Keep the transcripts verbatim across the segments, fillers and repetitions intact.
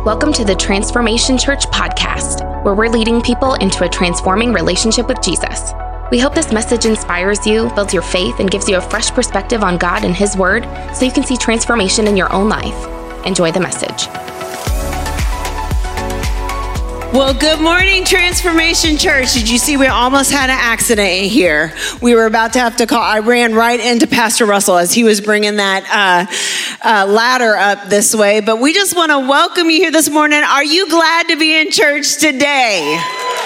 Welcome to the Transformation Church podcast, where we're leading people into a transforming relationship with Jesus. We hope this message inspires you, builds your faith, and gives you a fresh perspective on God and His Word so you can see transformation in your own life. Enjoy the message. Well, good morning, Transformation Church. Did you see we almost had an accident in here? We were about to have to call. I ran right into Pastor Russell as he was bringing that uh, uh, ladder up this way. But we just want to welcome you here this morning. Are you glad to be in church today?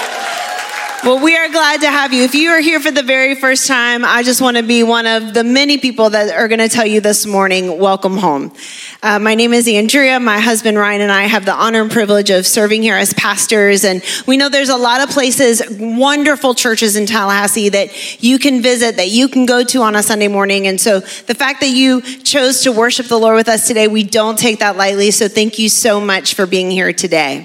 Well, we are glad to have you. If you are here for the very first time, I just want to be one of the many people that are going to tell you this morning, welcome home. Uh, my name is Andrea. My husband, Ryan, and I have the honor and privilege of serving here as pastors. And we know there's a lot of places, wonderful churches in Tallahassee that you can visit, that you can go to on a Sunday morning. And so the fact that you chose to worship the Lord with us today, we don't take that lightly. So thank you so much for being here today.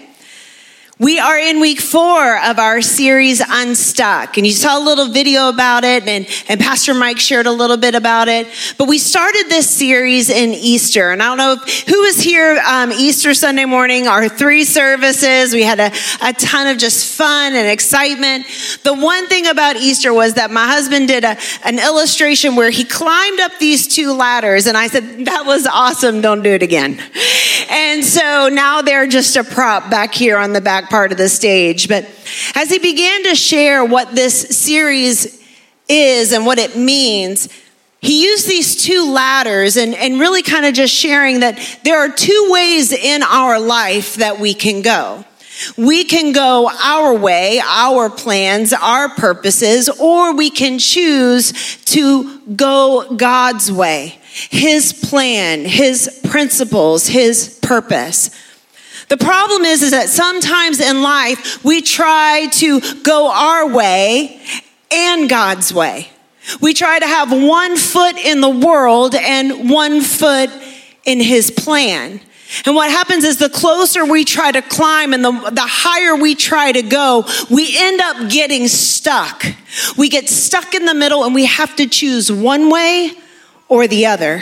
We are in week four of our series, Unstuck. And you saw a little video about it, and, and Pastor Mike shared a little bit about it. But we started this series in Easter. And I don't know if, who was here um, Easter Sunday morning, our three services. We had a, a ton of just fun and excitement. The one thing about Easter was that my husband did a, an illustration where he climbed up these two ladders. And I said, that was awesome. Don't do it again. And so now they're just a prop back here on the back part of the stage. But as he began to share what this series is and what it means, he used these two ladders and, and really kind of just sharing that there are two ways in our life that we can go. We can go our way, our plans, our purposes, or we can choose to go God's way, His plan, His principles, His purpose. The problem is, is that sometimes in life, we try to go our way and God's way. We try to have one foot in the world and one foot in His plan. And what happens is the closer we try to climb and the, the higher we try to go, we end up getting stuck. We get stuck in the middle and we have to choose one way or the other.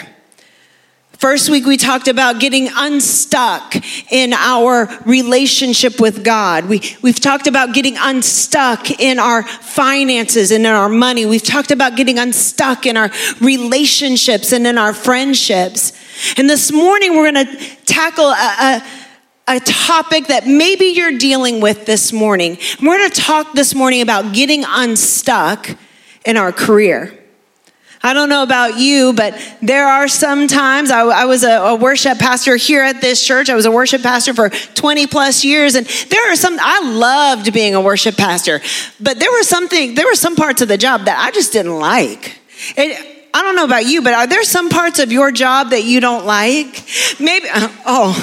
First week, we talked about getting unstuck in our relationship with God. We, we've talked about getting unstuck in our finances and in our money. We've talked about getting unstuck in our relationships and in our friendships. And this morning, we're going to tackle a, a, a topic that maybe you're dealing with this morning. We're going to talk this morning about getting unstuck in our career. I don't know about you, but there are some times, I, I was a, a worship pastor here at this church. I was a worship pastor for twenty plus years. And there are some, I loved being a worship pastor, but there were something, there were some parts of the job that I just didn't like. It, I don't know about you, but are there some parts of your job that you don't like? Maybe, oh.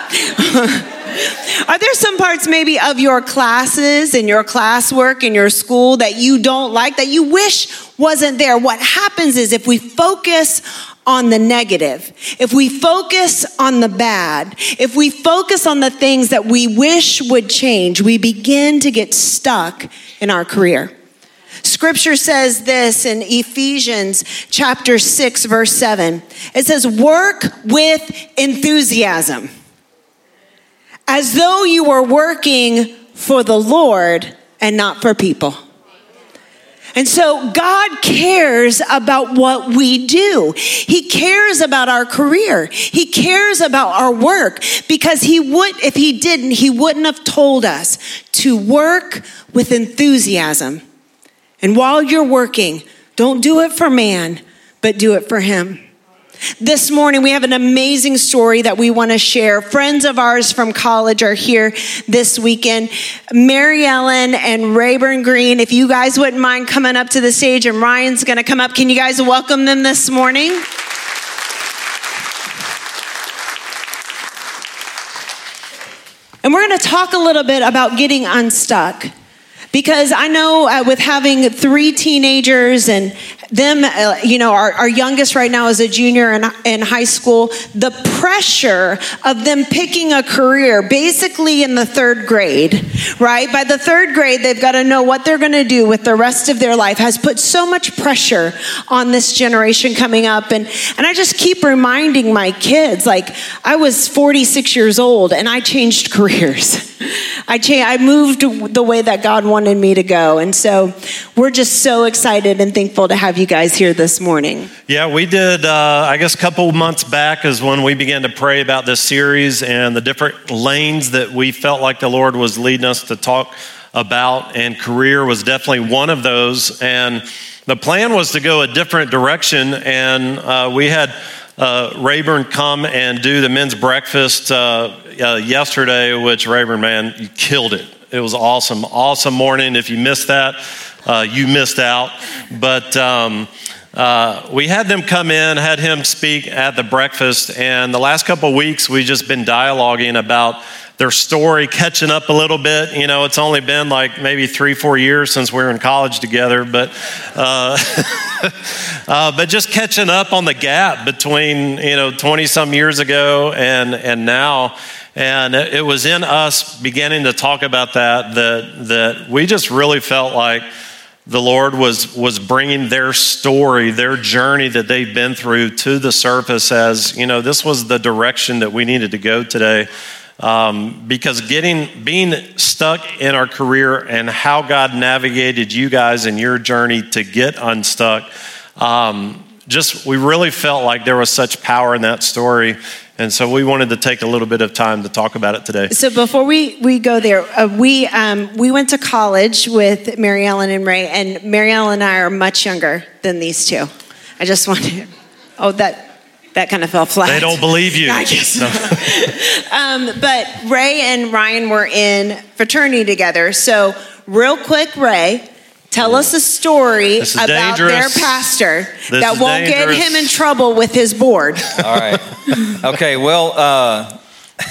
Are there some parts maybe of your classes and your classwork in your school that you don't like, that you wish wasn't there? What happens is if we focus on the negative, if we focus on the bad, if we focus on the things that we wish would change, we begin to get stuck in our career. Scripture says this in Ephesians chapter six, verse seven. It says, work with enthusiasm, as though you were working for the Lord and not for people. And so God cares about what we do. He cares about our career. He cares about our work, because he would, if he didn't, he wouldn't have told us to work with enthusiasm. And while you're working, don't do it for man, but do it for Him. This morning, we have an amazing story that we want to share. Friends of ours from college are here this weekend. Mary Ellen and Rayburn Green, if you guys wouldn't mind coming up to the stage, and Ryan's going to come up. Can you guys welcome them this morning? And we're going to talk a little bit about getting unstuck. Because I know uh, with having three teenagers and them, uh, you know, our, our youngest right now is a junior in, in high school, the pressure of them picking a career basically in the third grade, right? By the third grade, they've got to know what they're going to do with the rest of their life has put so much pressure on this generation coming up. And, and I just keep reminding my kids, like, I was forty-six years old and I changed careers. I changed, I moved the way that God wanted me to go. And so we're just so excited and thankful to have you guys here this morning. Yeah, we did, uh, I guess a couple months back is when we began to pray about this series and the different lanes that we felt like the Lord was leading us to talk about, and career was definitely one of those. And the plan was to go a different direction, and uh, we had uh, Rayburn come and do the men's breakfast uh, uh, yesterday, which Rayburn, man, you killed it. It was awesome, awesome morning. If you missed that, uh, you missed out. But um, uh, we had them come in, had him speak at the breakfast, and the last couple of weeks we've just been dialoguing about their story, catching up a little bit. You know, it's only been like maybe three, four years since we were in college together, but uh, uh, but just catching up on the gap between, you know, twenty some years ago and and now. And it, it was in us beginning to talk about that, that that we just really felt like the Lord was was bringing their story, their journey that they've been through to the surface as, you know, this was the direction that we needed to go today. Um, because getting, being stuck in our career and how God navigated you guys in your journey to get unstuck, um, just, we really felt like there was such power in that story. And so we wanted to take a little bit of time to talk about it today. So before we, we go there, uh, we um, we went to college with Mary Ellen and Ray, and Mary Ellen and I are much younger than these two. I just wanted, oh, that that kind of fell flat. They don't believe you. I guess. um, but Ray and Ryan were in fraternity together. So real quick, Ray, tell us a story about dangerous. their pastor this that won't dangerous. get him in trouble with his board. All right. Okay, well, uh,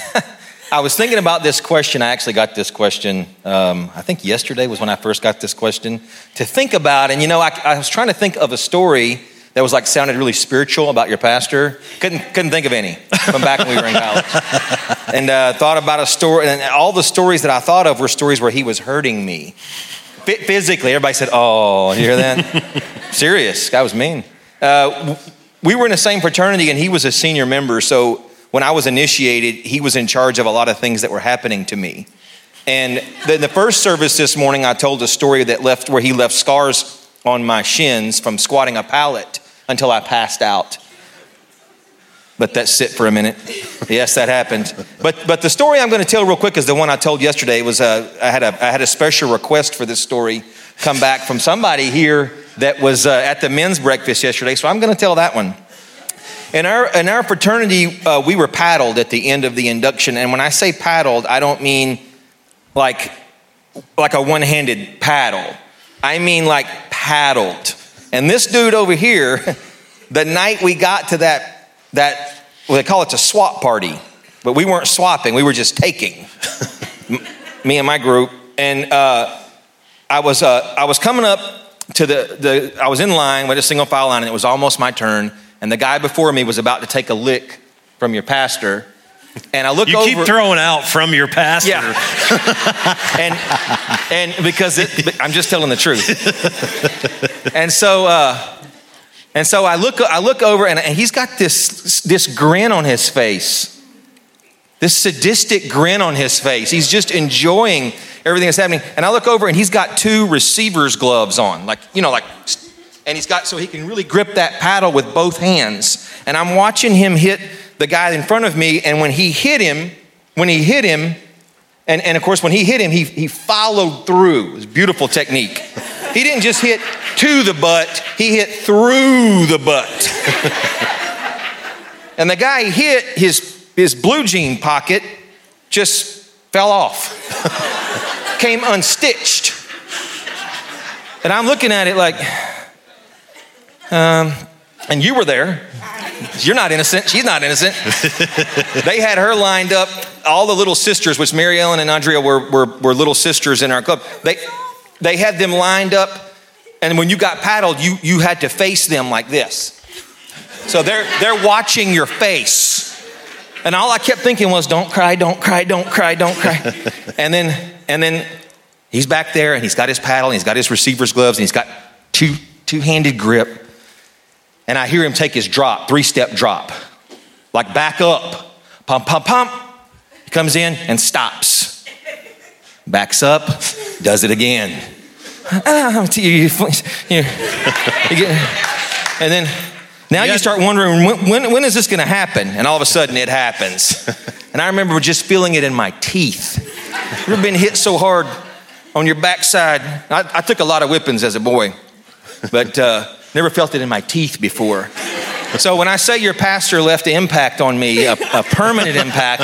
I was thinking about this question. I actually got this question, um, I think yesterday was when I first got this question to think about. And, you know, I, I was trying to think of a story that was like sounded really spiritual about your pastor. Couldn't couldn't think of any from back when we were in college. And uh, thought about a story, and all the stories that I thought of were stories where he was hurting me. F- physically, everybody said, oh, you hear that? Serious, guy was mean. Uh, we were in the same fraternity, and he was a senior member, so when I was initiated, he was in charge of a lot of things that were happening to me. And the, the first service this morning, I told a story that left where he left scars on my shins from squatting a pallet until I passed out. Let that sit for a minute. Yes, that happened. But but the story I'm going to tell real quick is the one I told yesterday. It was uh, I had a I had a special request for this story come back from somebody here that was uh, at the men's breakfast yesterday. So I'm going to tell that one. In our in our fraternity, uh, we were paddled at the end of the induction, and when I say paddled, I don't mean like like a one-handed paddle. I mean like paddled. And this dude over here, the night we got to that, that well, they call it a swap party, but we weren't swapping, we were just taking, me and my group. And uh, I was uh, I was coming up to the, the, I was in line with a single file line, and it was almost my turn. And the guy before me was about to take a lick from your pastor. And I look you over. You keep throwing out from your pastor. Yeah. and and because it, I'm just telling the truth. And so uh, and so I look I look over and, and he's got this this grin on his face, this sadistic grin on his face. He's just enjoying everything that's happening. And I look over and he's got two receiver's gloves on, like you know, like. And he's got so he can really grip that paddle with both hands. And I'm watching him hit the guy in front of me, and when he hit him, when he hit him, and, and of course when he hit him, he, he followed through. It was a beautiful technique. He didn't just hit to the butt, he hit through the butt. And the guy he hit, his, his blue jean pocket just fell off. Came unstitched. And I'm looking at it like, um, and you were there. You're not innocent. She's not innocent. They had her lined up. All the little sisters, which Mary Ellen and Andrea were, were, were little sisters in our club. They, they had them lined up, and when you got paddled, you, you had to face them like this. So they're, they're watching your face. And all I kept thinking was, don't cry, don't cry, don't cry, don't cry. And then, and then he's back there, and he's got his paddle, and he's got his receiver's gloves, and he's got two, two-handed grip. And I hear him take his drop, three-step drop, like back up, pump, pump, pump. He comes in and stops. Backs up, does it again. And then now you start wondering, when, when, when is this going to happen? And all of a sudden it happens. And I remember just feeling it in my teeth. You ever been hit so hard on your backside? I, I took a lot of whippings as a boy, but uh, never felt it in my teeth before. So when I say your pastor left an impact on me, a, a permanent impact,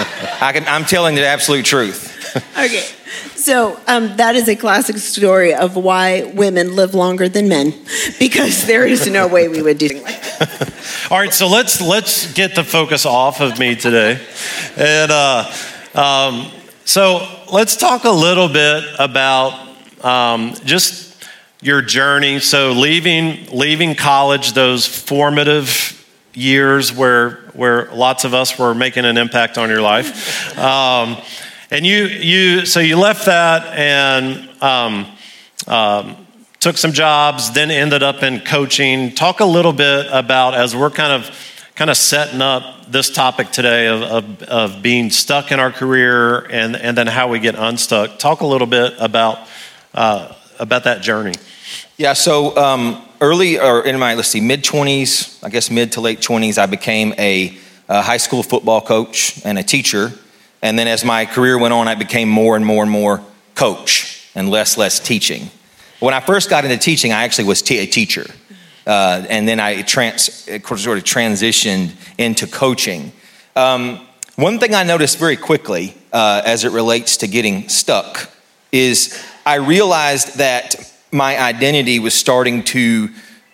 I can, I'm telling you the absolute truth. Okay, so um, that is a classic story of why women live longer than men, because there is no way we would do something like that. All right, so let's let's get the focus off of me today, and uh, um, so let's talk a little bit about um, just your journey. So leaving leaving college, those formative years where where lots of us were making an impact on your life. Um, And you, you, so you left that and um, um, took some jobs, then ended up in coaching. Talk a little bit about, as we're kind of, kind of setting up this topic today of, of, of being stuck in our career and, and then how we get unstuck. Talk a little bit about uh, about that journey. Yeah. So um, early, or in my let's see, mid twenties, I guess mid to late twenties, I became a, a high school football coach and a teacher. And then as my career went on, I became more and more and more coach and less, less teaching. When I first got into teaching, I actually was t- a teacher. Uh, and then I trans- sort of transitioned into coaching. Um, one thing I noticed very quickly uh, as it relates to getting stuck is I realized that my identity was starting to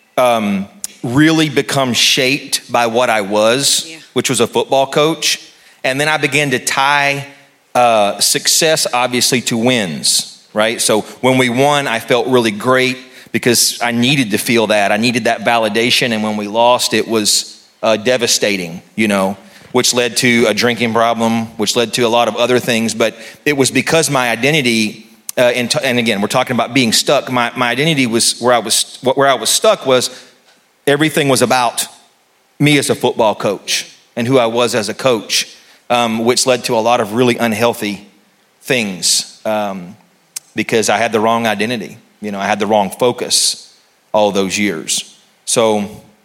um, really become shaped by what I was, yeah. which was a football coach. And then I began to tie uh, success, obviously, to wins, right? So when we won, I felt really great because I needed to feel that. I needed that validation. And when we lost, it was uh, devastating, you know, which led to a drinking problem, which led to a lot of other things. But it was because my identity, uh, in t- and again, we're talking about being stuck. My, my identity was where I was, where I was stuck was everything was about me as a football coach and who I was as a coach. Um, which led to a lot of really unhealthy things um, because I had the wrong identity. You know, I had the wrong focus all those years. So,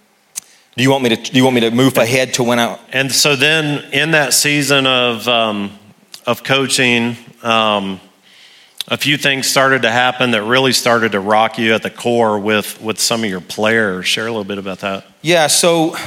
do you want me to? Do you want me to move ahead to when I? And so then, in that season of um, of coaching, um, a few things started to happen that really started to rock you at the core with with some of your players. Share a little bit about that. Yeah. So,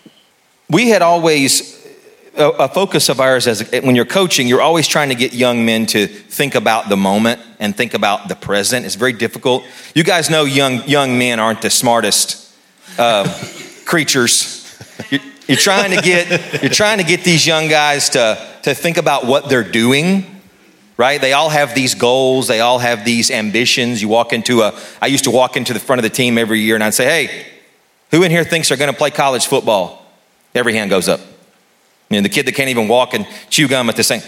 we had always. A focus of ours as when you're coaching, you're always trying to get young men to think about the moment and think about the present. It's very difficult. You guys know young young men aren't the smartest uh, creatures. You're, you're trying to get you're trying to get these young guys to to think about what they're doing, right? They all have these goals. They all have these ambitions. You walk into a. I used to walk into the front of the team every year, and I'd say, "Hey, who in here thinks they're going to play college football?" Every hand goes up. You know, the kid that can't even walk and chew gum at the same,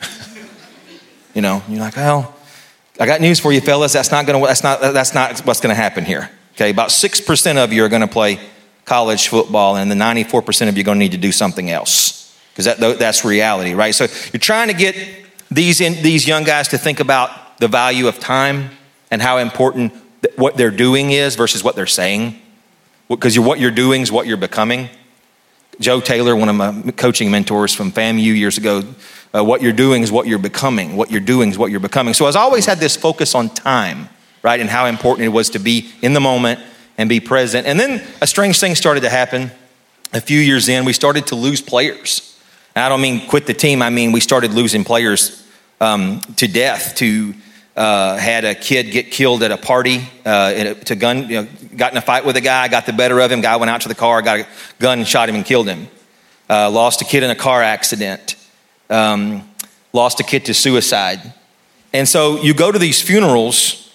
you know, you're like, well, I got news for you, fellas. That's not going to, that's not, that's not what's going to happen here. Okay. About six percent of you are going to play college football, and the ninety-four percent of you are going to need to do something else because that, that's reality, right? So you're trying to get these, in, these young guys to think about the value of time and how important what they're doing is versus what they're saying. Because you're, what you're doing is what you're becoming. Joe Taylor, one of my coaching mentors from FAMU years ago, uh, what you're doing is what you're becoming. What you're doing is what you're becoming. So I've always had this focus on time, right? And how important it was to be in the moment and be present. And then a strange thing started to happen. A few years in, we started to lose players. And I don't mean quit the team. I mean, we started losing players um, to death. To uh, had a kid get killed at a party, uh, in a, to gun, you know, got in a fight with a guy, got the better of him. Guy went out to the car, got a gun, and shot him and killed him. Uh, lost a kid in a car accident. Um, lost a kid to suicide. And so you go to these funerals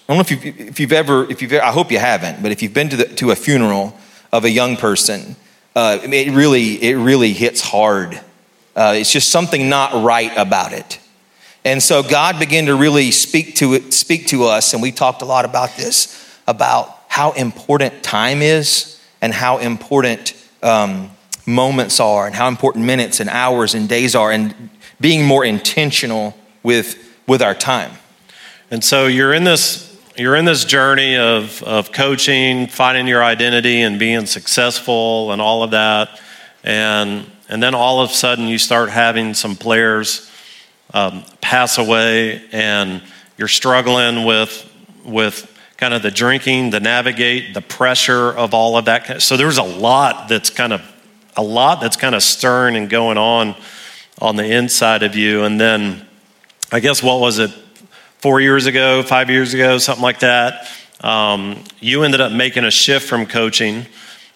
I don't know if you've, if you've ever, if you've, I hope you haven't, but if you've been to the, to a funeral of a young person, uh, it really, it really hits hard. Uh, it's just something not right about it. And so God began to really speak to it, speak to us, and we talked a lot about this, about how important time is and how important um, moments are and how important minutes and hours and days are, and being more intentional with with our time. And so you're in this you're in this journey of of coaching, finding your identity and being successful and all of that. And and then all of a sudden you start having some players um, pass away, and you're struggling with with kind of the drinking, the navigate, the pressure of all of that. So there's a lot that's kind of a lot that's kind of stirring and going on on the inside of you. And then I guess what was it? Four years ago, five years ago, something like that, um, you ended up making a shift from coaching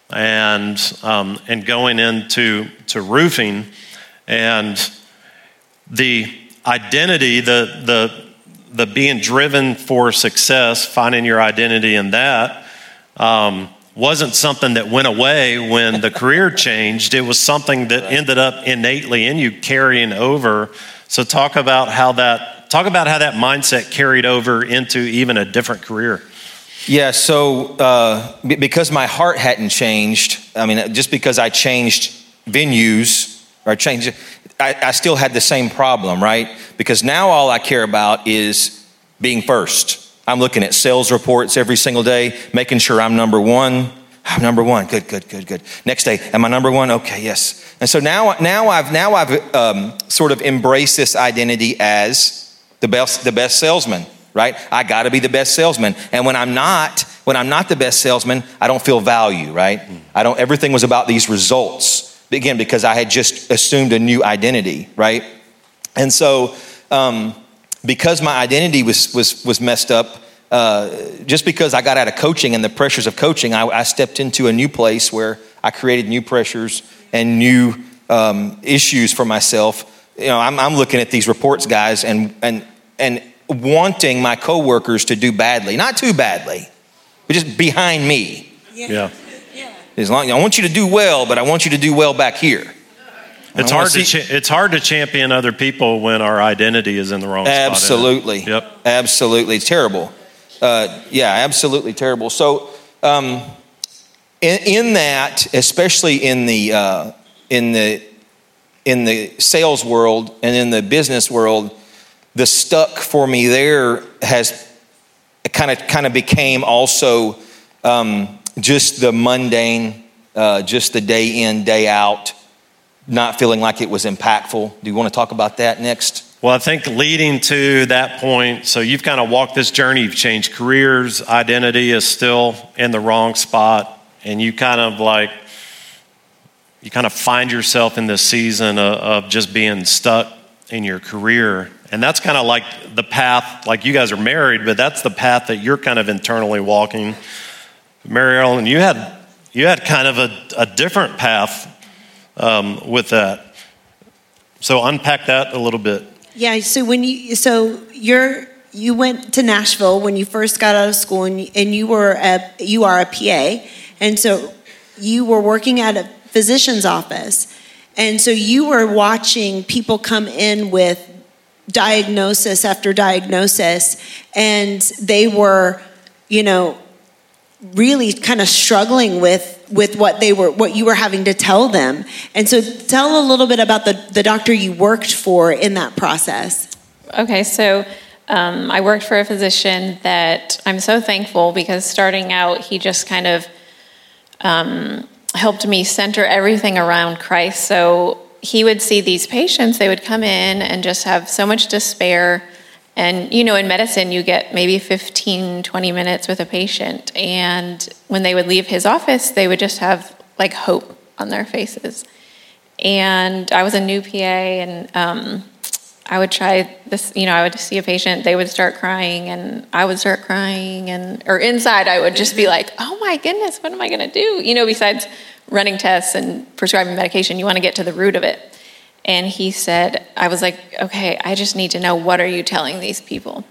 and um, and going into to roofing, and the identity, the the the being driven for success, finding your identity in that, um, wasn't something that went away when the career changed. It was something that ended up innately in you, carrying over. So talk about how that. Talk about how that mindset carried over into even a different career. Yeah, so uh, because my heart hadn't changed, I mean, just because I changed venues or changed, I, I still had the same problem, right? Because now all I care about is being first. I'm looking at sales reports every single day, making sure I'm number one. I'm number one. Good, good, good, good. Next day, am I number one? Okay, yes. And so now, now I've now I've um, sort of embraced this identity as the best, the best salesman, right? I got to be the best salesman. And when I'm not, when I'm not the best salesman, I don't feel value, right? I don't. Everything was about these results, again, because I had just assumed a new identity, right? And so, um, because my identity was was was messed up, uh, just because I got out of coaching and the pressures of coaching, I, I stepped into a new place where I created new pressures and new um, issues for myself. You know, I'm, I'm looking at these reports, guys, and and and wanting my coworkers to do badly, not too badly, but just behind me. Yeah. yeah. As long I want you to do well, but I want you to do well back here. It's hard to cha- it's hard to champion other people when our identity is in the wrong absolutely. spot. Absolutely. Yep. Absolutely. It's terrible. Uh, yeah, absolutely terrible. So, um, in, in that, especially in the uh, in the in the sales world and in the business world, the stuck for me there has kind of kind of became also um, just the mundane, uh, just the day in, day out, not feeling like it was impactful. Do you want to talk about that next? Well, I think leading to that point, so you've kind of walked this journey, you've changed careers, identity is still in the wrong spot, and you kind of like, you kind of find yourself in this season of, of just being stuck in your career. And that's kind of like the path, like you guys are married, but that's the path that you're kind of internally walking. Mary Ellen, you had you had kind of a, a different path um, with that. So unpack that a little bit. Yeah, so when you so you're you went to Nashville when you first got out of school, and you, and you were a you are a P A, and so you were working at a physician's office, and so you were watching people come in with diagnosis after diagnosis, and they were, you know, really kind of struggling with with what they were what you were having to tell them. And so tell a little bit about the the doctor you worked for in that process. Okay, so um, I worked for a physician that I'm so thankful, because starting out, he just kind of um, helped me center everything around Christ. So he would see these patients, they would come in and just have so much despair. And, you know, in medicine, you get maybe fifteen, twenty minutes with a patient. And when they would leave his office, they would just have, like, hope on their faces. And I was a new P A, and um, I would try this, you know, I would see a patient, they would start crying, and I would start crying. and Or inside, I would just be like, oh, my goodness, what am I going to do? You know, besides running tests and prescribing medication, you want to get to the root of it. And he said, I was like, okay, I just need to know, what are you telling these people?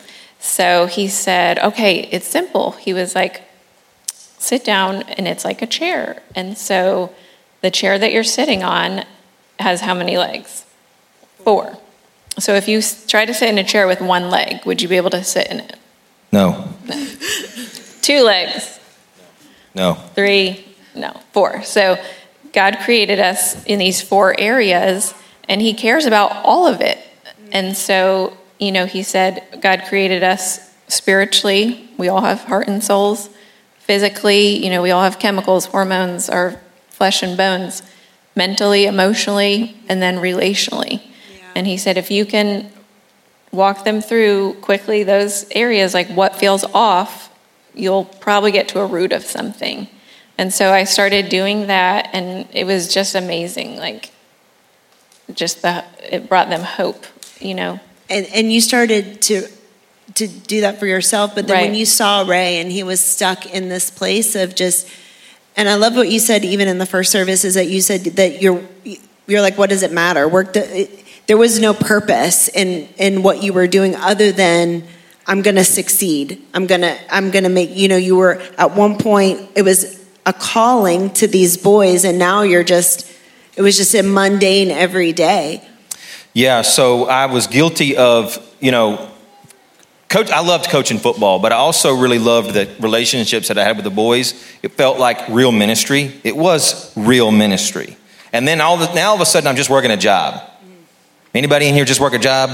So he said, okay, it's simple. He was like, sit down and it's like a chair. And so the chair that you're sitting on has how many legs? Four. So if you try to sit in a chair with one leg, would you be able to sit in it? No. No. Two legs? No. Three? No. Four. So God created us in these four areas, and he cares about all of it. And so, you know, he said God created us spiritually. We all have heart and souls. Physically, you know, we all have chemicals, hormones, our flesh and bones. Mentally, emotionally, and then relationally. Yeah. And he said if you can walk them through quickly those areas, like what feels off, you'll probably get to a root of something. And so I started doing that, and it was just amazing. Like, just the, it brought them hope, you know. And and you started to to do that for yourself, but then Right. when you saw Ray and he was stuck in this place of just, and I love what you said even in the first service, is that you said that you're you're like, what does it matter? Work. It, there was no purpose in in what you were doing other than I'm going to succeed. I'm going to I'm going to make, you know, you were at one point, it was a calling to these boys, and now you're just, it was just a mundane every day. Yeah, so I was guilty of, you know, coach. I loved coaching football, but I also really loved the relationships that I had with the boys. It felt like real ministry. It was real ministry. And then all the, now all of a sudden I'm just working a job. Anybody in here just work a job?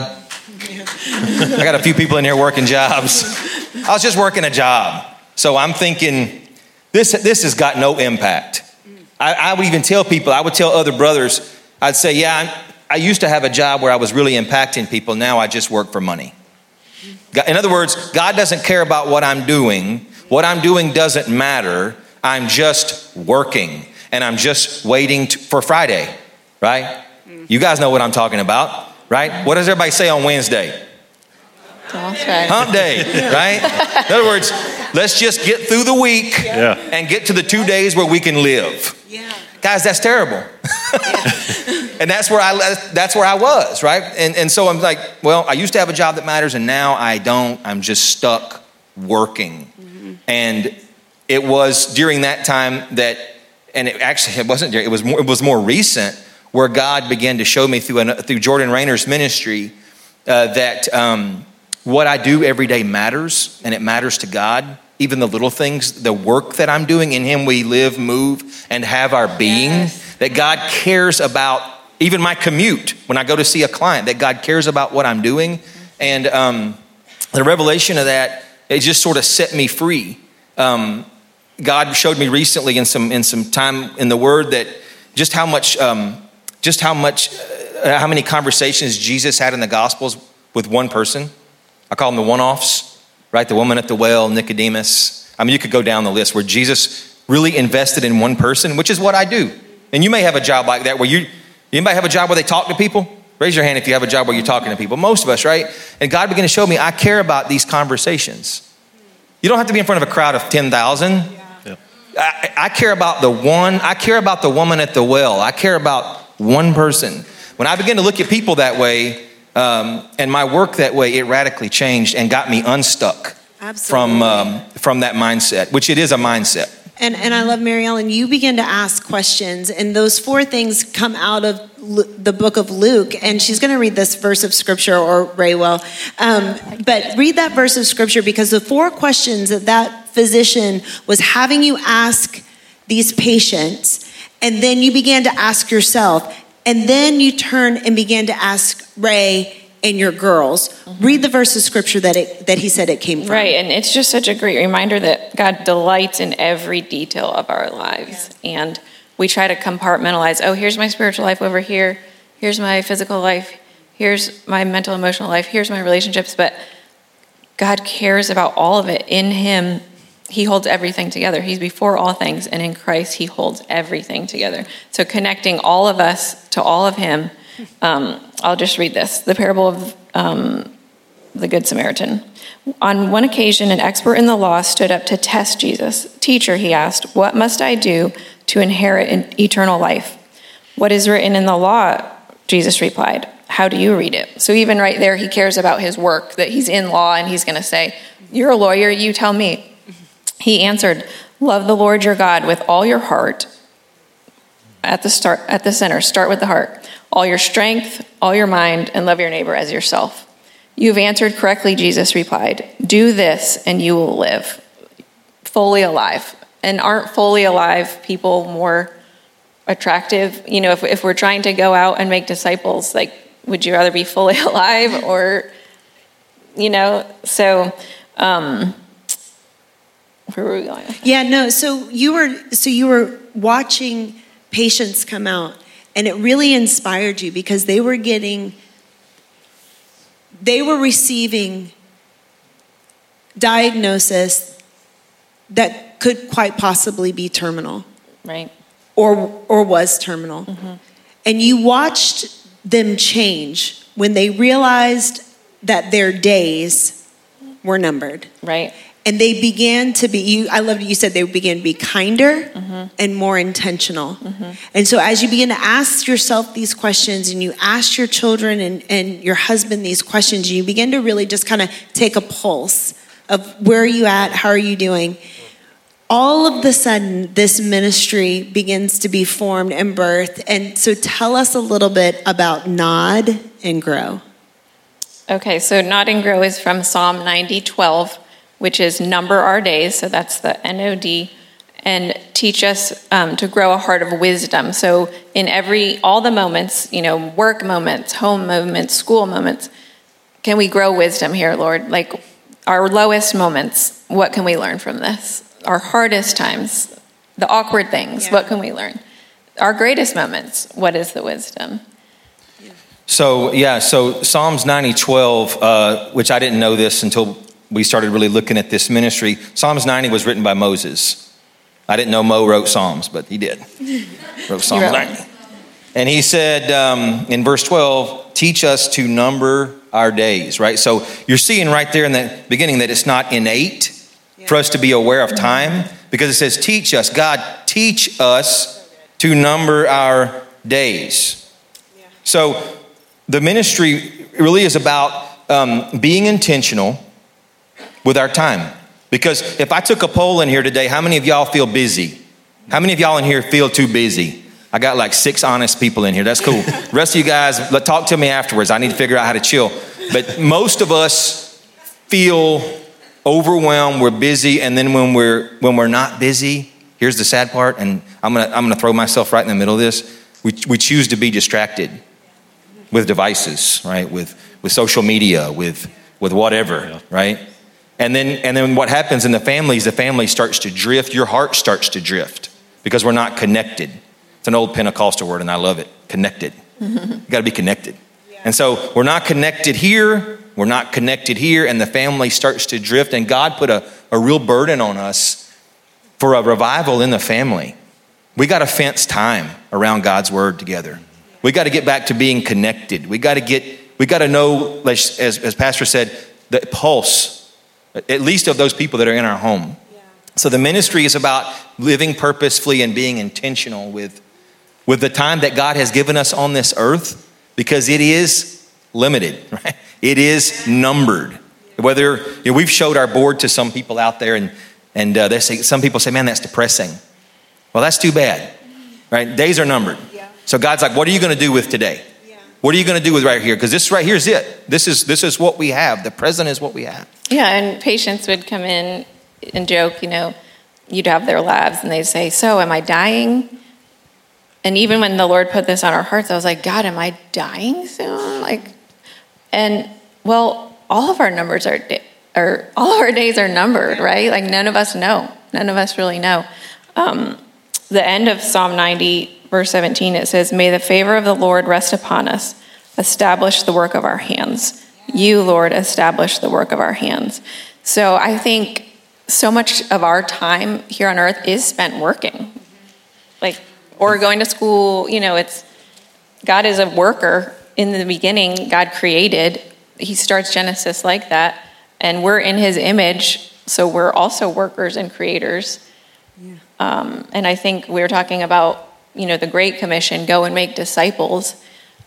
I got a few people in here working jobs. I was just working a job. So I'm thinking, this this has got no impact. I, I would even tell people, I would tell other brothers, I'd say, yeah, I'm, I used to have a job where I was really impacting people. Now I just work for money. In other words, God doesn't care about what I'm doing. What I'm doing doesn't matter. I'm just working, and I'm just waiting to, for Friday, right? You guys know what I'm talking about, right? What does everybody say on Wednesday? That's right. Hump day, right? In other words, let's just get through the week Yeah. and get to the two days where we can live. Yeah. Guys, that's terrible. And that's where I that's where I was, right? And and so I'm like, well, I used to have a job that matters, and now I don't. I'm just stuck working. Mm-hmm. And it was during that time that, and it actually it wasn't. It was more. It was more recent, where God began to show me through an, through Jordan Rayner's ministry uh, that um, what I do every day matters, and it matters to God. Even the little things, the work that I'm doing, in Him we live, move, and have our being. Yes. That God cares about. Even my commute, when I go to see a client, that God cares about what I'm doing. And um, the revelation of that, it just sort of set me free. Um, God showed me recently in some in some time in the Word that just how much, um, just how much, uh, how many conversations Jesus had in the Gospels with one person. I call them the one-offs, right? The woman at the well, Nicodemus. I mean, you could go down the list where Jesus really invested in one person, which is what I do. And you may have a job like that where you, anybody have a job where they talk to people? Raise your hand if you have a job where you're talking to people. Most of us, right? And God began to show me, I care about these conversations. You don't have to be in front of a crowd of ten thousand. Yeah. I, I care about the one, I care about the woman at the well. I care about one person. When I began to look at people that way, um, and my work that way, it radically changed and got me unstuck. Absolutely. from um, from that mindset, which it is a mindset. And and I love, Mary Ellen, you begin to ask questions, and those four things come out of Lu- the book of Luke, and she's going to read this verse of scripture, or Ray will, um, but read that verse of scripture, because the four questions that that physician was having you ask these patients, and then you began to ask yourself, and then you turn and began to ask Ray and your girls. Mm-hmm. Read the verse of scripture that it, that he said it came from. Right, and it's just such a great reminder that God delights in every detail of our lives. Yes. And we try to compartmentalize, oh, here's my spiritual life over here, here's my physical life, here's my mental, emotional life, here's my relationships, but God cares about all of it. In Him, He holds everything together. He's before all things, and in Christ, He holds everything together. So connecting all of us to all of Him. Um, I'll just read this. The parable of um, the Good Samaritan. On one occasion, an expert in the law stood up to test Jesus. Teacher, he asked, what must I do to inherit eternal life? What is written in the law? Jesus replied. how do you read it? So even right there, he cares about his work, that he's in law, and he's going to say, you're a lawyer, you tell me. He answered, love the Lord your God with all your heart. At the start, at the center, start with the heart. All your strength, all your mind, and love your neighbor as yourself. You've answered correctly, Jesus replied. Do this and you will live. Fully alive. And aren't fully alive people more attractive? You know, if, if we're trying to go out and make disciples, like, would you rather be fully alive or, you know, so, um, where were we going? Yeah, no, so you were, so you were watching patients come out, and it really inspired you because they were getting, they were receiving diagnosis that could quite possibly be terminal. Right. Or or was terminal. Mm-hmm. And you watched them change when they realized that their days were numbered. Right. And they began to be, you, I loved what you said, they began to be kinder mm-hmm. and more intentional. Mm-hmm. And so as you begin to ask yourself these questions and you ask your children and, and your husband these questions, you begin to really just kind of take a pulse of where are you at, how are you doing? All of the sudden, this ministry begins to be formed and birthed. And so tell us a little bit about Nod and Grow. Okay, so Nod and Grow is from Psalm ninety twelve, which is number our days, so that's the N O D, and teach us um, to grow a heart of wisdom. So in every, all the moments, you know, work moments, home moments, school moments, can we grow wisdom here, Lord? Like our lowest moments, what can we learn from this? Our hardest times, the awkward things, yeah. What can we learn? Our greatest moments, what is the wisdom? So, yeah, so Psalms ninety twelve, uh, which I didn't know this until we started really looking at this ministry. Psalms ninety was written by Moses. I didn't know Mo wrote Psalms, but he did. Wrote Psalms wrote. ninety. And he said um, in verse twelve, teach us to number our days, right? So you're seeing right there in the beginning that it's not innate yeah. for us to be aware of time, because it says, teach us, God, teach us to number our days. Yeah. So the ministry really is about um, being intentional with our time. Because if I took a poll in here today, how many of y'all feel busy? How many of y'all in here feel too busy? I got like six honest people in here. That's cool. The rest of you guys, let talk to me afterwards. I need to figure out how to chill. But most of us feel overwhelmed. We're busy, and then when we're when we're not busy, here's the sad part. And I'm gonna I'm gonna throw myself right in the middle of this. We we choose to be distracted with devices, right? With with social media, with with whatever, right? And then and then what happens in the families? The family starts to drift. Your heart starts to drift because we're not connected. It's an old Pentecostal word, and I love it. Connected. You got to be connected. Yeah. And so we're not connected here. We're not connected here, and the family starts to drift. And God put a, a real burden on us for a revival in the family. We got to fence time around God's word together. We got to get back to being connected. We got to get. We got to know, as, as Pastor said, the pulse, at least of those people that are in our home. Yeah. So the ministry is about living purposefully and being intentional with. with the time that God has given us on this earth, because it is limited, right? It is numbered. Whether, you know, we've showed our board to some people out there, and and uh, they say, some people say, man, that's depressing. Well, that's too bad, right? Days are numbered. Yeah. So God's like, what are you going to do with today? Yeah. What are you going to do with right here? Because this right here is it. This is this is what we have. The present is what we have. Yeah, and patients would come in and joke, you know, you'd have their labs, and they'd say, so am I dying? And even when the Lord put this on our hearts, I was like, God, am I dying soon? Like, and well, all of our numbers are, are all of our days are numbered, right? Like none of us know. None of us really know. Um, the end of Psalm ninety, verse seventeen, it says, may the favor of the Lord rest upon us. Establish the work of our hands. You, Lord, establish the work of our hands. So I think so much of our time here on earth is spent working. Like, or going to school, you know, it's, God is a worker. In the beginning, God created. He starts Genesis like that. And we're in his image, so we're also workers and creators. Yeah. Um, and I think we were talking about, you know, the Great Commission, go and make disciples.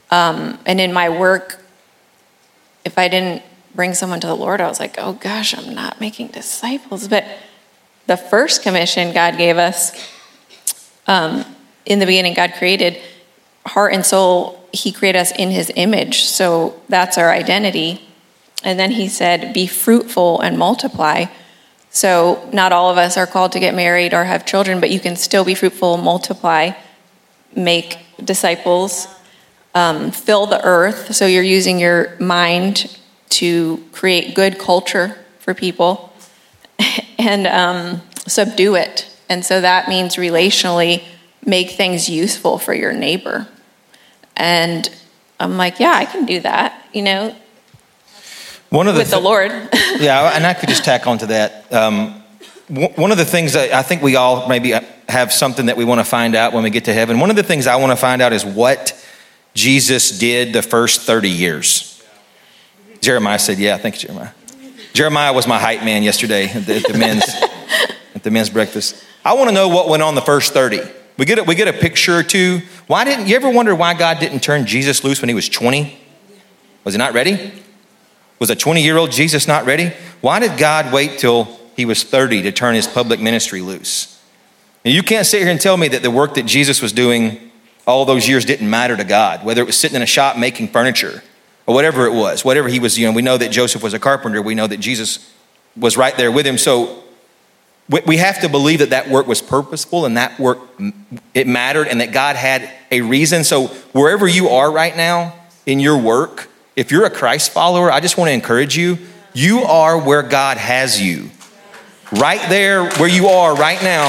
Um, and in my work, if I didn't bring someone to the Lord, I was like, oh gosh, I'm not making disciples. But the first commission God gave us, um, in the beginning, God created heart and soul. He created us in his image. So that's our identity. And then he said, be fruitful and multiply. So not all of us are called to get married or have children, but you can still be fruitful, multiply, make disciples, um, fill the earth. So you're using your mind to create good culture for people and um, subdue it. And so that means relationally make things useful for your neighbor. And I'm like, yeah, I can do that, you know, one of the with th- the Lord. Yeah, and I could just tack onto that. Um, w- one of the things that I think we all maybe have something that we want to find out when we get to heaven. One of the things I want to find out is what Jesus did the first thirty years. Jeremiah said, yeah, thank you, Jeremiah. Jeremiah was my hype man yesterday at the, at the men's at the men's breakfast. I want to know what went on the first thirty. We get a, we get a picture or two. Why didn't you ever wonder why God didn't turn Jesus loose when he was twenty? Was he not ready? Was a twenty-year-old Jesus not ready? Why did God wait till he was thirty to turn his public ministry loose? And you can't sit here and tell me that the work that Jesus was doing all those years didn't matter to God, whether it was sitting in a shop making furniture or whatever it was, whatever he was, you know, we know that Joseph was a carpenter. We know that Jesus was right there with him. So we have to believe that that work was purposeful and that work, it mattered and that God had a reason. So wherever you are right now in your work, if you're a Christ follower, I just want to encourage you, you are where God has you. Right there where you are right now,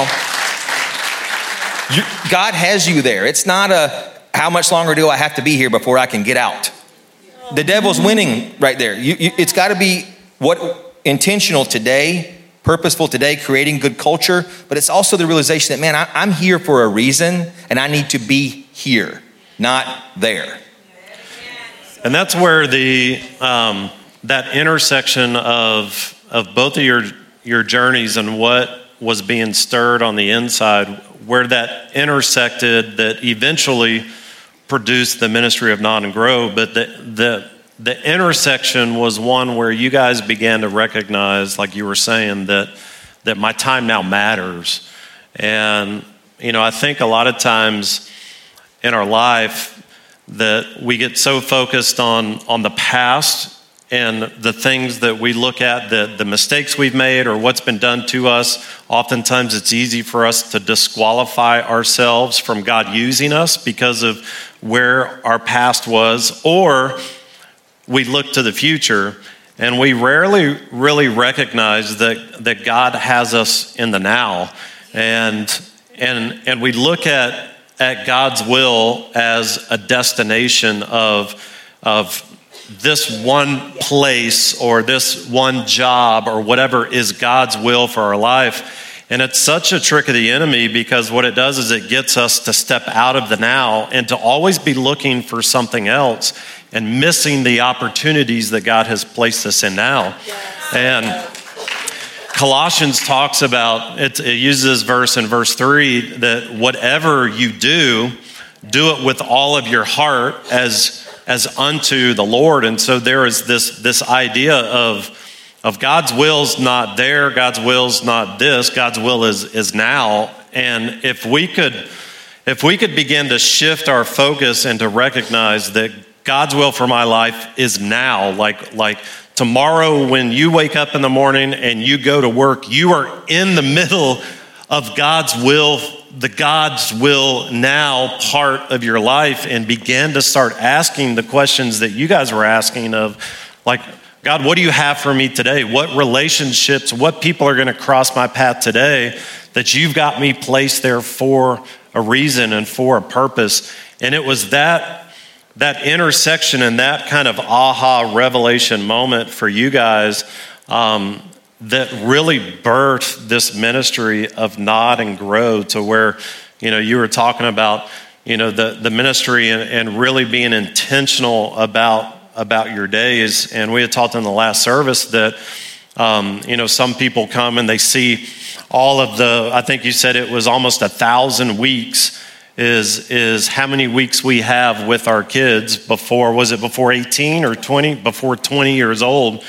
you, God has you there. It's not a, how much longer do I have to be here before I can get out? The devil's winning right there. You, you, it's got to be what intentional today, purposeful today, creating good culture. But it's also the realization that, man, I, I'm here for a reason and I need to be here, not there. And that's where the um, that intersection of of both of your your journeys and what was being stirred on the inside, where that intersected, that eventually produced the ministry of Nod and Grow. But the the the intersection was one where you guys began to recognize, like you were saying, that that my time now matters. And you know, I think a lot of times in our life that we get so focused on on the past and the things that we look at, the, the mistakes we've made or what's been done to us. Oftentimes it's easy for us to disqualify ourselves from God using us because of where our past was, or we look to the future and we rarely really recognize that, that God has us in the now. And, and, and we look at at God's will as a destination of, of this one place or this one job or whatever is God's will for our life. And it's such a trick of the enemy because what it does is it gets us to step out of the now and to always be looking for something else and missing the opportunities that God has placed us in now. Yes. And Colossians talks about, it, it uses this verse in verse three, that whatever you do, do it with all of your heart as as unto the Lord. And so there is this this idea of, of God's will's not there, God's will's not this, God's will is is now. And if we could, if we could begin to shift our focus and to recognize that God's will for my life is now, like like tomorrow when you wake up in the morning and you go to work, you are in the middle of God's will, the God's will now part of your life, and begin to start asking the questions that you guys were asking of, like, God, what do you have for me today? What relationships, what people are going to cross my path today that you've got me placed there for a reason and for a purpose? And it was that that intersection and that kind of aha revelation moment for you guys um, that really birthed this ministry of Nod and Grow, to where, you know, you were talking about, you know, the, the ministry and, and really being intentional about, about your days. And we had talked in the last service that, um, you know, some people come and they see all of the, I think you said it was almost a thousand weeks. is, is how many weeks we have with our kids before, was it before eighteen or twenty? Before twenty years old.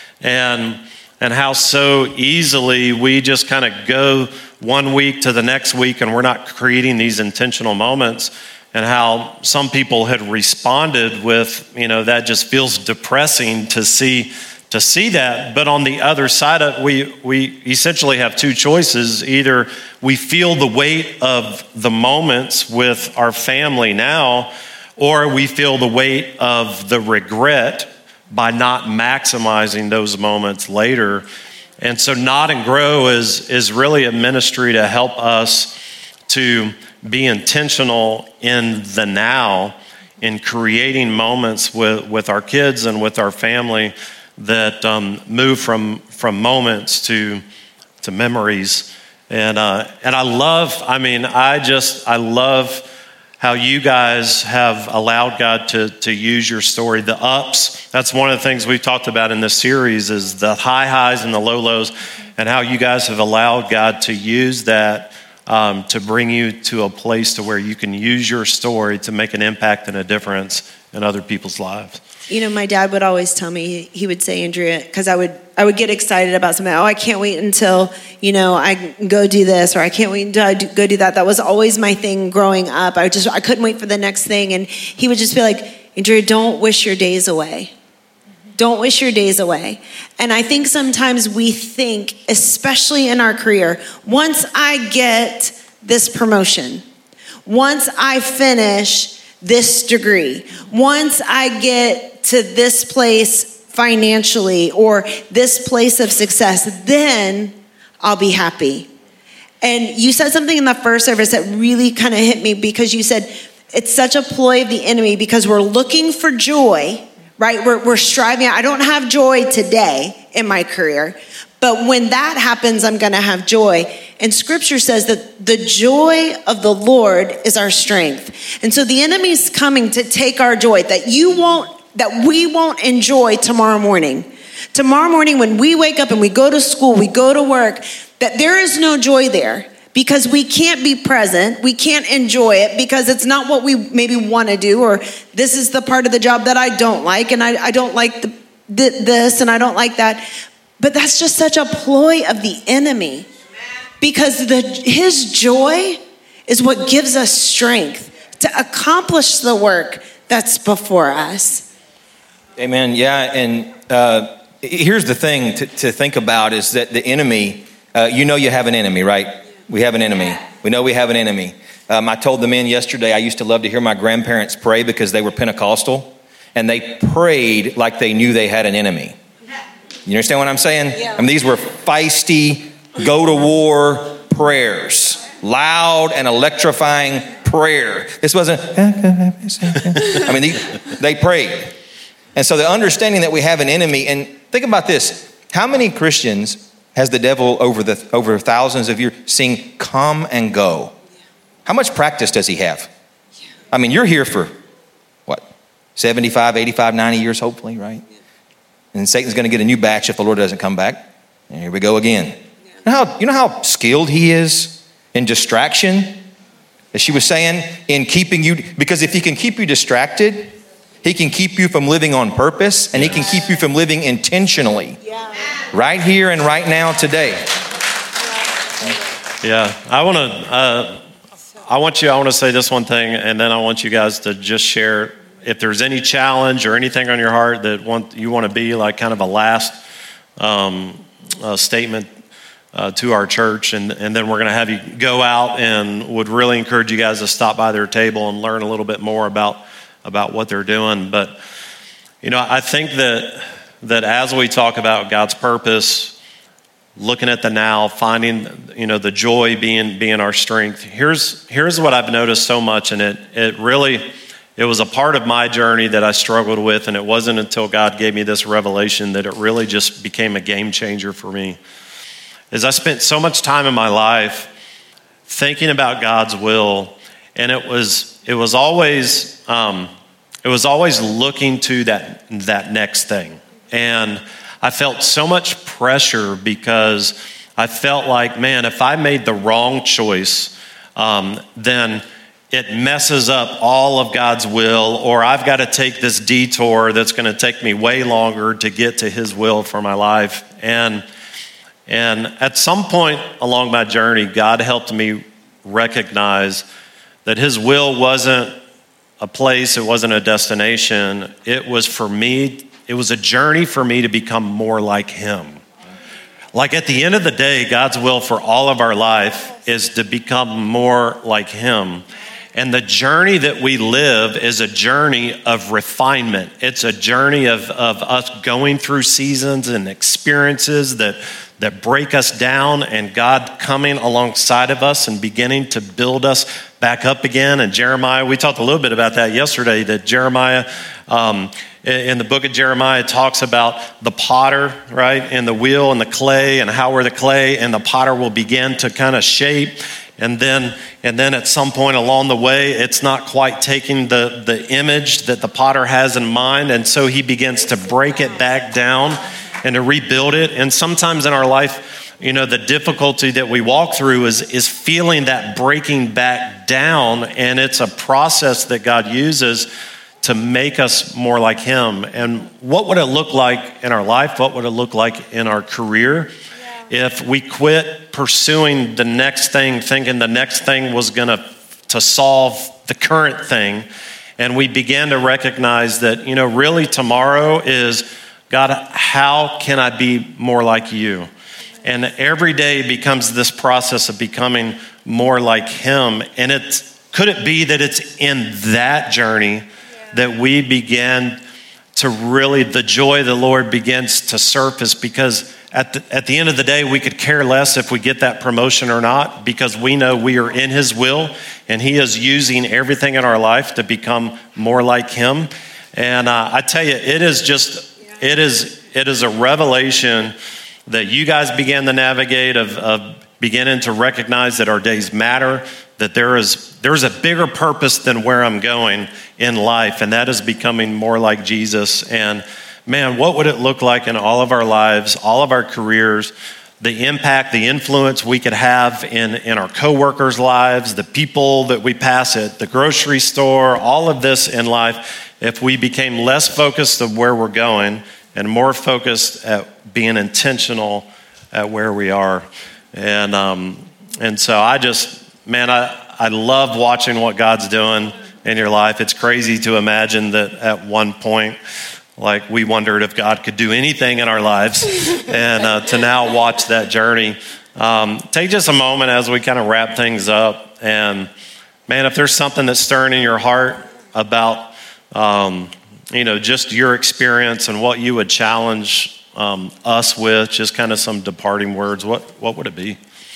And, and how so easily we just kind of go one week to the next week and we're not creating these intentional moments. And how some people had responded with, you know, that just feels depressing to see to see that. But on the other side of it, we we essentially have two choices. Either we feel the weight of the moments with our family now, or we feel the weight of the regret by not maximizing those moments later. And so Nod and Grow is is really a ministry to help us to be intentional in the now, in creating moments with, with our kids and with our family that um, move from from moments to to memories. And uh, and I love, I mean, I just, I love how you guys have allowed God to, to use your story. The ups, that's one of the things we've talked about in this series, is the high highs and the low lows, and how you guys have allowed God to use that Um, to bring you to a place to where you can use your story to make an impact and a difference in other people's lives. You know, my dad would always tell me, he would say, Andrea, because I would I would get excited about something. Oh, I can't wait until, you know, I go do this, or I can't wait until I do, go do that. That was always my thing growing up. I just I couldn't wait for the next thing. And he would just be like, Andrea, don't wish your days away. Don't wish your days away. And I think sometimes we think, especially in our career, once I get this promotion, once I finish this degree, once I get to this place financially or this place of success, then I'll be happy. And you said something in the first service that really kind of hit me, because you said it's such a ploy of the enemy because we're looking for joy. Right? We're, we're striving. I don't have joy today in my career, but when that happens, I'm going to have joy. And scripture says that the joy of the Lord is our strength. And so the enemy's coming to take our joy, that you won't, that we won't enjoy tomorrow morning. Tomorrow morning, when we wake up and we go to school, we go to work, that there is no joy there. Because we can't be present, we can't enjoy it because it's not what we maybe want to do, or this is the part of the job that I don't like, and I, I don't like the, the, this, and I don't like that. But that's just such a ploy of the enemy, because the, his joy is what gives us strength to accomplish the work that's before us. Amen. Yeah, and uh, here's the thing to, to think about is that the enemy, uh, you know you have an enemy, right? We have an enemy. We know we have an enemy. Um, I told the men yesterday, I used to love to hear my grandparents pray because they were Pentecostal, and they prayed like they knew they had an enemy. You understand what I'm saying? Yeah. I mean, these were feisty, go to war prayers, loud and electrifying prayer. This wasn't, I mean, they, they prayed. And so the understanding that we have an enemy, and think about this, how many Christians has the devil over the over thousands of years sing come and go? How much practice does he have? I mean, you're here for what, seventy-five, eighty-five, ninety years, hopefully, right? And Satan's going to get a new batch if the Lord doesn't come back. And here we go again. You know how, you know how skilled he is in distraction? As she was saying, in keeping you, because if he can keep you distracted, he can keep you from living on purpose, and he can keep you from living intentionally. Right here and right now today. Yeah, I want to. Uh, I want you. I want to say this one thing, and then I want you guys to just share if there's any challenge or anything on your heart that want you want to be like kind of a last um, uh, statement uh, to our church, and and then we're going to have you go out, and would really encourage you guys to stop by their table and learn a little bit more about about what they're doing. But you know, I think that. that as we talk about God's purpose, looking at the now, finding, you know, the joy being being our strength. Here's here's what I've noticed so much, and it it really it was a part of my journey that I struggled with, and it wasn't until God gave me this revelation that it really just became a game changer for me. Is I spent so much time in my life thinking about God's will, and it was it was always um, it was always looking to that that next thing. And I felt so much pressure because I felt like, man, if I made the wrong choice, um, then it messes up all of God's will, or I've got to take this detour that's going to take me way longer to get to his will for my life. And and at some point along my journey, God helped me recognize that his will wasn't a place, it wasn't a destination. It was for me, it was a journey for me to become more like him. Like at the end of the day, God's will for all of our life is to become more like him. And the journey that we live is a journey of refinement. It's a journey of, of us going through seasons and experiences that, that break us down, and God coming alongside of us and beginning to build us back up again. And Jeremiah, we talked a little bit about that yesterday, that Jeremiah, um, in the book of Jeremiah, talks about the potter, right? And the wheel and the clay, and how we're the clay, and the potter will begin to kind of shape. And then, and then at some point along the way, it's not quite taking the, the image that the potter has in mind. And so he begins to break it back down and to rebuild it. And sometimes in our life, you know, the difficulty that we walk through is, is feeling that breaking back down. And it's a process that God uses to make us more like him. And what would it look like in our life? What would it look like in our career? If we quit pursuing the next thing, thinking the next thing was gonna to solve the current thing, and we began to recognize that, you know, really tomorrow is, God, how can I be more like you? And every day becomes this process of becoming more like him. And it's, could it be that it's in that journey that we begin to really, the joy of the Lord begins to surface? Because At the, at the end of the day, we could care less if we get that promotion or not, because we know we are in his will and he is using everything in our life to become more like him. And uh, I tell you, it is just, it is, it is a revelation that you guys began to navigate of, of beginning to recognize that our days matter, that there is, there's a bigger purpose than where I'm going in life. And that is becoming more like Jesus. And man, what would it look like in all of our lives, all of our careers, the impact, the influence we could have in, in our coworkers' lives, the people that we pass at the grocery store, all of this in life, if we became less focused of where we're going and more focused at being intentional at where we are. And um, and so I just, man, I, I love watching what God's doing in your life. It's crazy to imagine that at one point, like we wondered if God could do anything in our lives, and uh, to now watch that journey. Um, take just a moment as we kind of wrap things up. And man, if there's something that's stirring in your heart about, um, you know, just your experience and what you would challenge um, us with, just kind of some departing words, what, what would it be?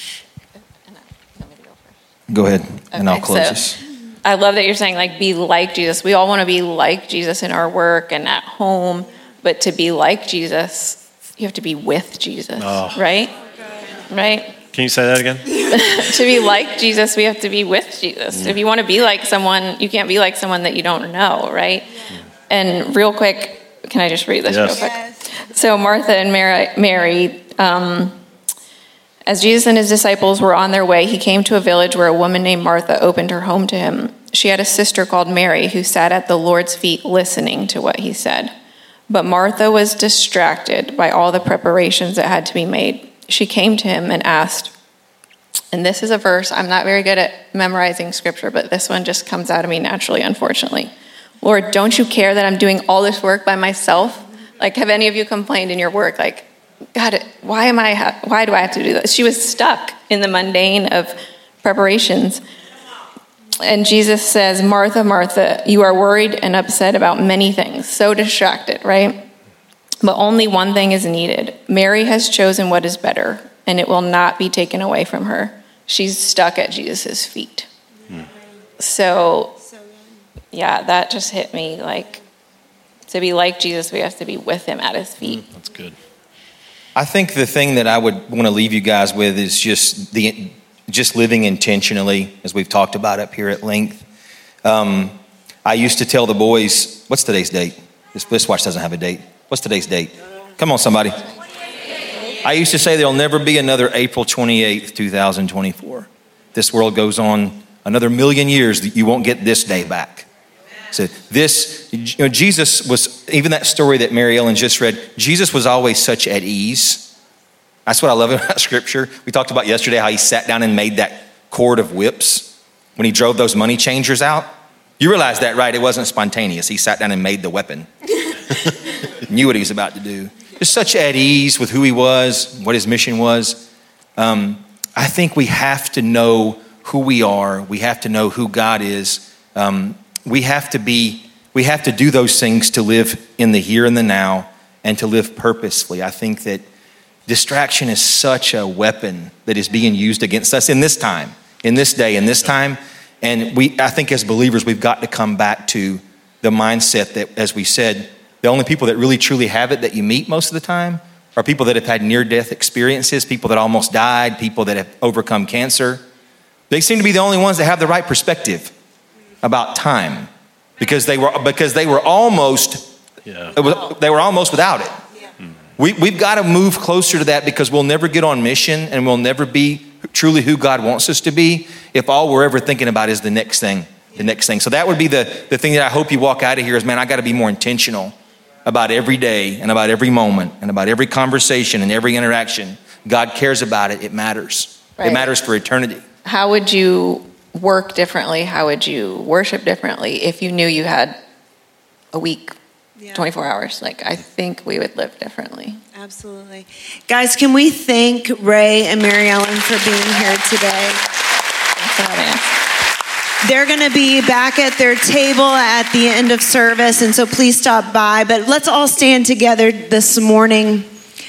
Go ahead, and Okay, I'll close so- this. I love that you're saying, like, be like Jesus. We all want to be like Jesus in our work and at home, but to be like Jesus, you have to be with Jesus, Oh. right? Right? Can you say that again? To be like Jesus, we have to be with Jesus. Mm. If you want to be like someone, you can't be like someone that you don't know, right? Yeah. And real quick, can I just read this Yes. real quick? Yes. So Martha and Mary, Mary um, as Jesus and his disciples were on their way, he came to a village where a woman named Martha opened her home to him. She had a sister called Mary who sat at the Lord's feet listening to what he said. But Martha was distracted by all the preparations that had to be made. She came to him and asked, and this is a verse, I'm not very good at memorizing scripture, but this one just comes out of me naturally, unfortunately. Lord, don't you care that I'm doing all this work by myself? Like, have any of you complained in your work, like, God, why am I? Ha- why do I have to do this? She was stuck in the mundane of preparations. And Jesus says, Martha, Martha, you are worried and upset about many things, so distracted, right? But only one thing is needed. Mary has chosen what is better, and it will not be taken away from her. She's stuck at Jesus' feet. Hmm. So, yeah, that just hit me. Like, to be like Jesus, we have to be with him at his feet. That's good. I think the thing that I would want to leave you guys with is just the just living intentionally, as we've talked about up here at length. Um, I used to tell the boys, what's today's date? This, this watch doesn't have a date. What's today's date? Come on, somebody. I used to say there'll never be another April twenty-eighth, twenty twenty-four. This world goes on another million years, you won't get this day back. So this, you know, Jesus was, even that story that Mary Ellen just read, Jesus was always such at ease. That's what I love about scripture. We talked about yesterday how he sat down and made that cord of whips when he drove those money changers out. You realize that, right? It wasn't spontaneous. He sat down and made the weapon. Knew what he was about to do. Just such at ease with who he was, what his mission was. Um, I think we have to know who we are. We have to know who God is. Um, we have to be, we have to do those things to live in the here and the now and to live purposefully. I think that distraction is such a weapon that is being used against us in this time, in this day, in this time. And we, I think as believers, we've got to come back to the mindset that, as we said, the only people that really truly have it that you meet most of the time are people that have had near-death experiences, people that almost died, people that have overcome cancer. They seem to be the only ones that have the right perspective about time because they were because they were almost yeah. they were almost without it. Yeah. We, we've got to move closer to that because we'll never get on mission and we'll never be truly who God wants us to be if all we're ever thinking about is the next thing, the next thing. So that would be the, the thing that I hope you walk out of here is, man, I got to be more intentional about every day and about every moment and about every conversation and every interaction. God cares about it. It matters. Right. It matters for eternity. How would you work differently? How would you worship differently if you knew you had a week, yeah. twenty-four hours? Like, I think we would live differently. Absolutely. Guys, can we thank Ray and Mary Ellen for being here today? Thanks for having us. They're going to be back at their table at the end of service, and so please stop by. But let's all stand together this morning.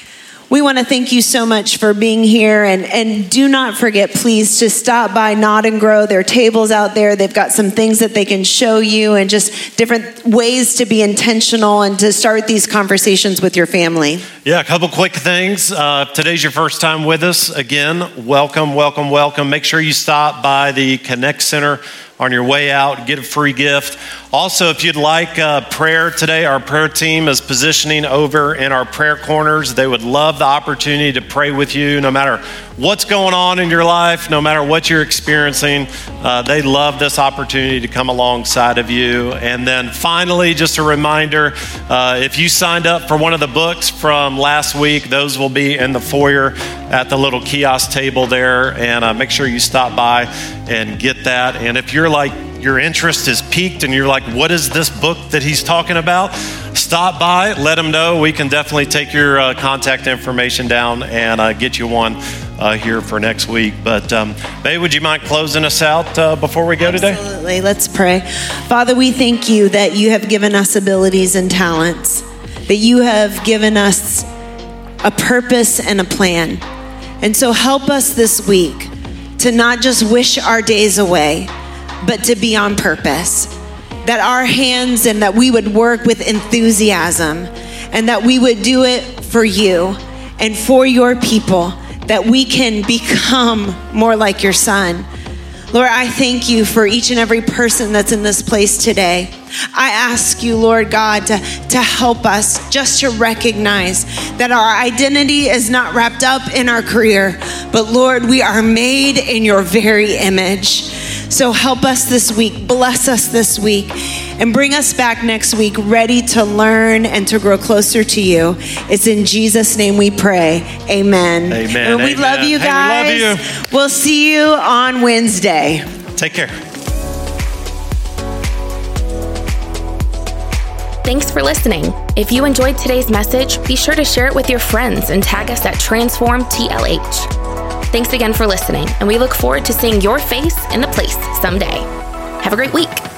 We want to thank you so much for being here, and, and do not forget, please, to stop by Nod and Grow. There are tables out there. They've got some things that they can show you and just different ways to be intentional and to start these conversations with your family. Yeah, a couple quick things. Uh, if today's your first time with us, again, welcome, welcome, welcome. Make sure you stop by the Connect Center on your way out, get a free gift. Also, if you'd like uh, prayer today, our prayer team is positioning over in our prayer corners. They would love the opportunity to pray with you no matter what's going on in your life, no matter what you're experiencing. Uh, they love this opportunity to come alongside of you. And then finally, just a reminder, uh, if you signed up for one of the books from last week, those will be in the foyer at the little kiosk table there. And uh, make sure you stop by and get that. And if you're like, your interest is piqued and you're like, what is this book that he's talking about? Stop by, let him know. We can definitely take your uh, contact information down and uh, get you one uh, here for next week. But um, Babe, would you mind closing us out uh, before we go today? Absolutely. Let's pray. Father, we thank you that you have given us abilities and talents, that you have given us a purpose and a plan. And so help us this week to not just wish our days away, but to be on purpose, that our hands and that we would work with enthusiasm and that we would do it for you and for your people, that we can become more like your son. Lord, I thank you for each and every person that's in this place today. I ask you, Lord God, to, to help us just to recognize that our identity is not wrapped up in our career, but Lord, we are made in your very image. So help us this week, bless us this week, and bring us back next week ready to learn and to grow closer to you. It's in Jesus' name we pray. Amen. Amen. And we Amen. love you guys. Hey, we love you. We'll see you on Wednesday. Take care. Thanks for listening. If you enjoyed today's message, be sure to share it with your friends and tag us at Transform T L H. Thanks again for listening, and we look forward to seeing your face in the place someday. Have a great week.